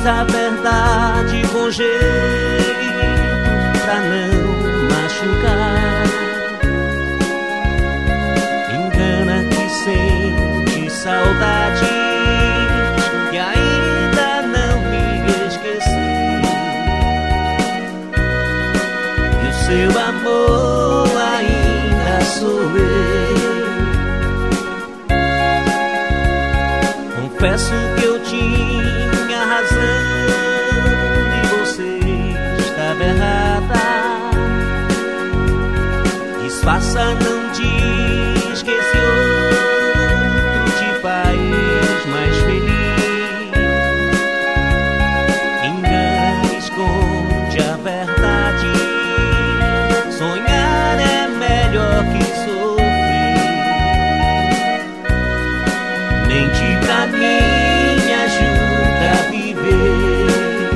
diz a verdade com jeito pra não machucar. Engana que sente saudade e ainda não me esqueceu. E o seu amor ainda sou eu. Confesso que eu tinha razão e você estava errada. Disfarça, não diz que esse outro te faz mais feliz. Engana, esconde a verdade. Sonhar é melhor que sofrer. Mente pra mim, me ajuda a viver.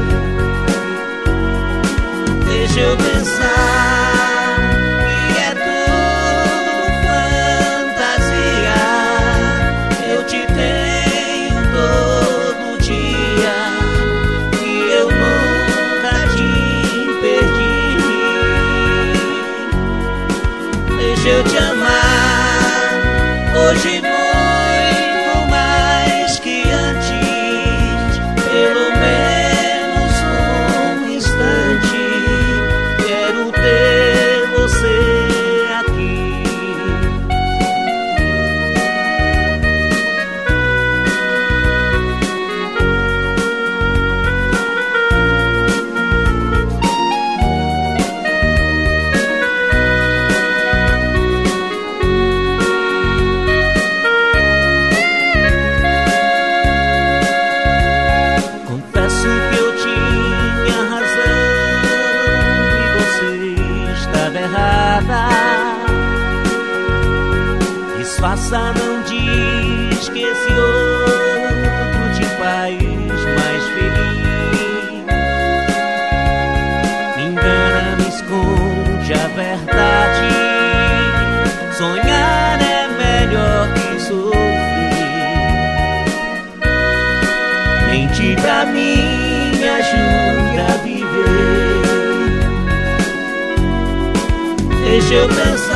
Deixa eu pensar que é tudo fantasia. Eu te tenho todo dia e eu nunca te perdi. Deixa eu te amar hoje muito mais que antes. Pelo menos um instante quero ter você aqui. Confesso que eu tinha razão e você estava errada. Disfarça, não diz que esse outro te faz mais feliz. Me engana, me esconde a verdade. Sonhar é melhor que sofrer. Mente pra mim, me ajuda a viver. Deixa eu pensar